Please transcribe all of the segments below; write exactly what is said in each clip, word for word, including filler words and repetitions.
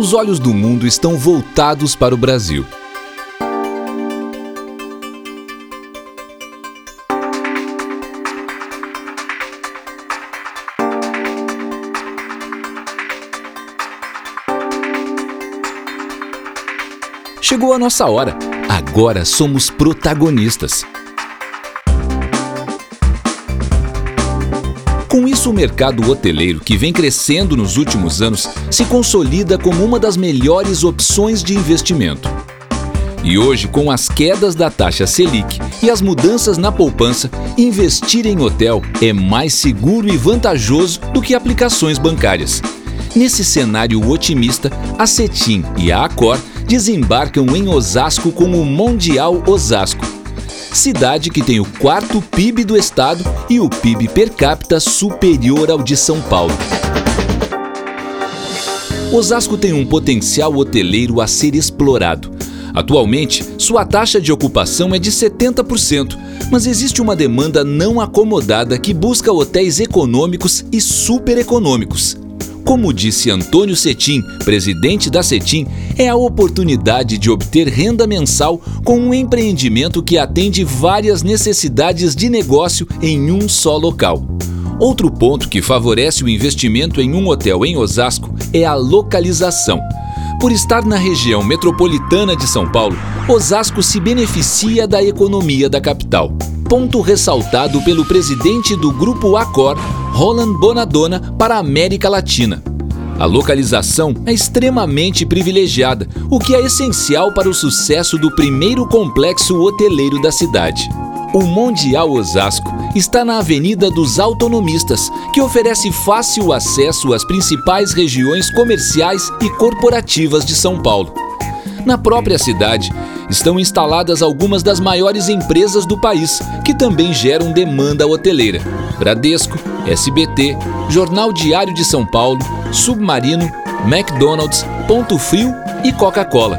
Os olhos do mundo estão voltados para o Brasil. Chegou a nossa hora. Agora somos protagonistas. Com isso, o mercado hoteleiro, que vem crescendo nos últimos anos, se consolida como uma das melhores opções de investimento. E hoje, com as quedas da taxa Selic e as mudanças na poupança, investir em hotel é mais seguro e vantajoso do que aplicações bancárias. Nesse cenário otimista, a Cetim e a Accor desembarcam em Osasco com o Mondial Osasco, cidade que tem o quarto P I B do estado e o P I B per capita superior ao de São Paulo. Osasco tem um potencial hoteleiro a ser explorado. Atualmente, sua taxa de ocupação é de setenta por cento, mas existe uma demanda não acomodada que busca hotéis econômicos e super econômicos. Como disse Antônio Cetim, presidente da Cetim, é a oportunidade de obter renda mensal com um empreendimento que atende várias necessidades de negócio em um só local. Outro ponto que favorece o investimento em um hotel em Osasco é a localização. Por estar na região metropolitana de São Paulo, Osasco se beneficia da economia da capital. Ponto ressaltado pelo presidente do Grupo Accor, Roland Bonadonna, para a América Latina. A localização é extremamente privilegiada, o que é essencial para o sucesso do primeiro complexo hoteleiro da cidade. O Mondial Osasco está na Avenida dos Autonomistas, que oferece fácil acesso às principais regiões comerciais e corporativas de São Paulo. Na própria cidade, estão instaladas algumas das maiores empresas do país, que também geram demanda hoteleira: Bradesco, S B T, Jornal Diário de São Paulo, Submarino, McDonald's, Ponto Frio e Coca-Cola.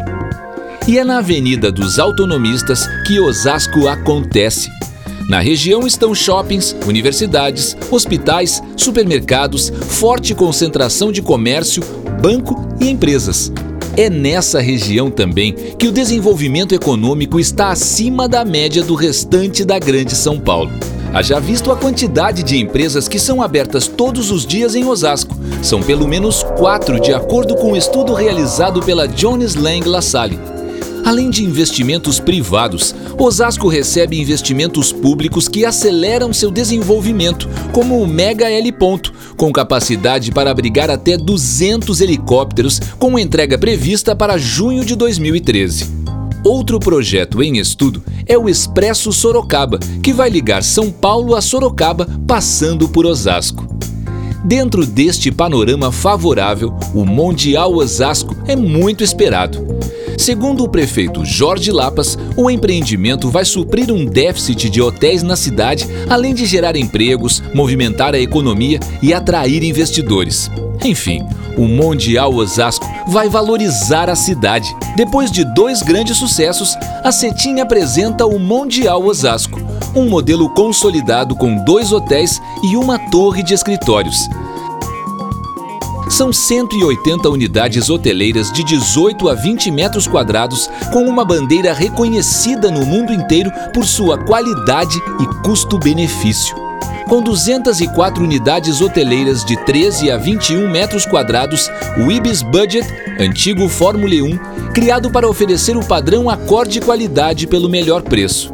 E é na Avenida dos Autonomistas que Osasco acontece. Na região estão shoppings, universidades, hospitais, supermercados, forte concentração de comércio, banco e empresas. É nessa região também que o desenvolvimento econômico está acima da média do restante da Grande São Paulo. Haja visto a quantidade de empresas que são abertas todos os dias em Osasco. São pelo menos quatro, de acordo com um estudo realizado pela Jones Lang LaSalle. Além de investimentos privados, Osasco recebe investimentos públicos que aceleram seu desenvolvimento, como o Mega L Ponto, com capacidade para abrigar até duzentos helicópteros, com entrega prevista para junho de dois mil e treze. Outro projeto em estudo é o Expresso Sorocaba, que vai ligar São Paulo a Sorocaba, passando por Osasco. Dentro deste panorama favorável, o Mondial Osasco é muito esperado. Segundo o prefeito Jorge Lapas, o empreendimento vai suprir um déficit de hotéis na cidade, além de gerar empregos, movimentar a economia e atrair investidores. Enfim, o Mondial Osasco vai valorizar a cidade. Depois de dois grandes sucessos, a Cetim apresenta o Mondial Osasco, um modelo consolidado com dois hotéis e uma torre de escritórios. São cento e oitenta unidades hoteleiras de dezoito a vinte metros quadrados, com uma bandeira reconhecida no mundo inteiro por sua qualidade e custo-benefício. Com duzentas e quatro unidades hoteleiras de treze a vinte e um metros quadrados, o Ibis Budget, antigo Fórmula um, criado para oferecer o padrão Accor de qualidade pelo melhor preço.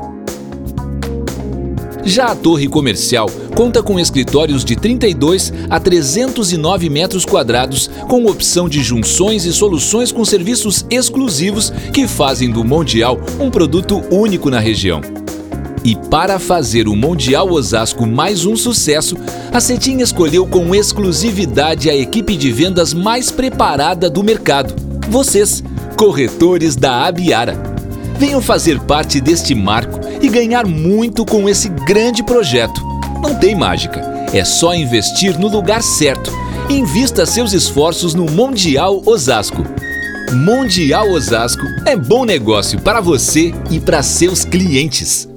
Já a torre comercial conta com escritórios de trinta e dois a trezentos e nove metros quadrados, com opção de junções e soluções com serviços exclusivos que fazem do Mondial um produto único na região. E para fazer o Mondial Osasco mais um sucesso, a Cetim escolheu com exclusividade a equipe de vendas mais preparada do mercado. Vocês, corretores da Abiara. Venham fazer parte deste marco e ganhar muito com esse grande projeto. Não tem mágica, é só investir no lugar certo. Invista seus esforços no Mondial Osasco. Mondial Osasco é bom negócio para você e para seus clientes.